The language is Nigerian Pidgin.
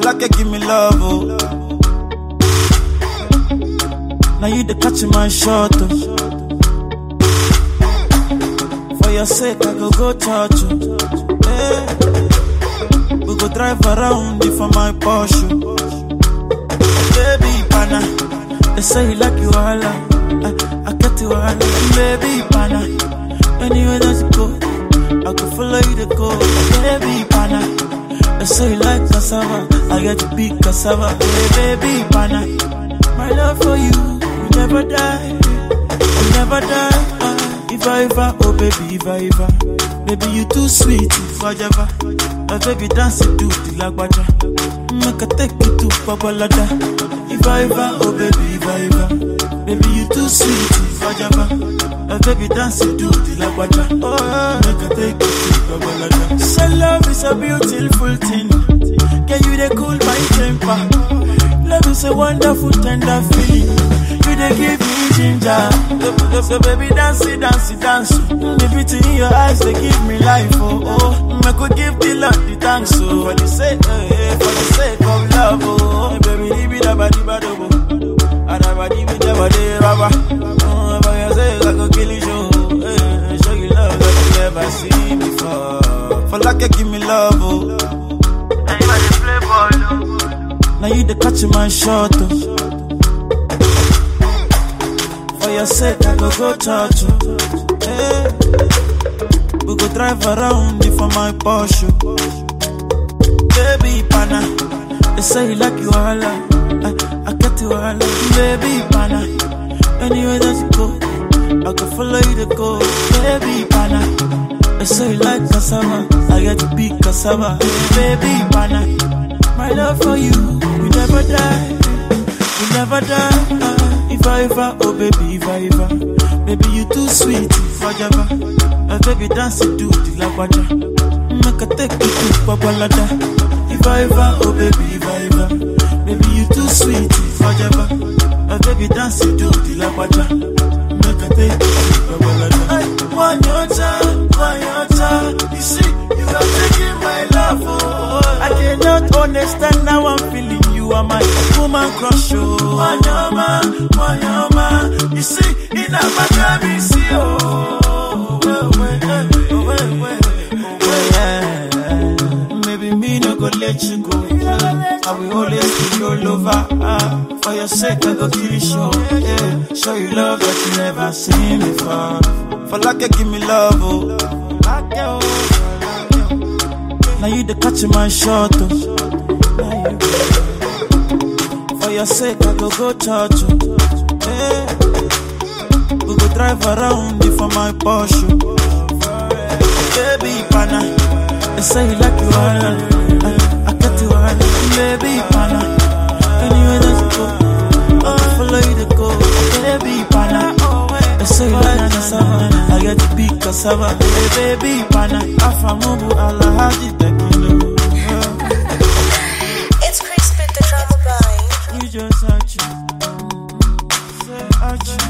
like give me love, oh. Now you the catch my shot, oh. For your sake, I go touch you. Hey. We go drive around you for my Porsche. Baby, pana, they say you like you all, I get you all. Baby, pana, anywhere that you go, I could follow you to go. Baby, pana, they say you like cassava, I get to be cassava. Hey, baby, pana, my love for you, you never die, you never die. If I ever, oh baby, if I ever, baby you too sweet, if I ever, oh baby dance it to the lagwaja, make a take you to Babalada. If I ever, oh baby, if I ever, baby you too sweet, if I ever, oh baby dance it to the lagwaja, oh make a take you to Babalada. So love is a beautiful thing, can you they cool my temper? Love is a wonderful tender feeling. You they give me ginger. So baby dance it, dance it, dance. The beauty in your eyes they give me life. Oh, I could give the Lord the thanks. Oh, for the sake of love. Oh, baby, leave it about the bado. And I'm a leave it about the rubber. Oh, for your sake I could kill you. Show you love that you never seen before. For like give me love. Oh, and you might play ball. Now you the catch my shot, oh. For your sake, I go touch you. Hey. We go drive around you for my Porsche. Baby, pana, they say you like you all, I get you all. Baby, pana, anywhere that you go, I can follow you to go. Baby, pana, they say you like cassava, I get to be cassava. Baby, pana, my love for you, we never die, we never die. If I ever, oh baby, if I ever, baby you too sweet, if I ever, oh baby dance it to the lagwaja, make a take you to Babalada. If I ever, oh baby, if I ever, baby you too sweet, if I ever, oh baby dance it to the lagwaja, make a take you to Babalada. One your time, you see, you are taking my love, oh. I cannot understand now I'm feeling you are my woman crush, oh. Wanyama, you see, in a Miami, see, oh. Maybe me no go let you go. I will always be your lover. For your sake, I go kill you, show. Yeah. Show you love that you never seen before. For like give me love, oh. Now you the catch my shot, oh. For your sake, I go touch you. Hey. We go drive around you for my Porsche. Baby, pana, they say you like you all, I get you all. Baby, pana, anywhere that you go, I can follow you to go. Baby, pana, they say you like cassava, I get to be cassava. Baby, pana, Afamubu Alahaji Tekilo. It's Chris with the drama boy. You just arch you. Say arch you.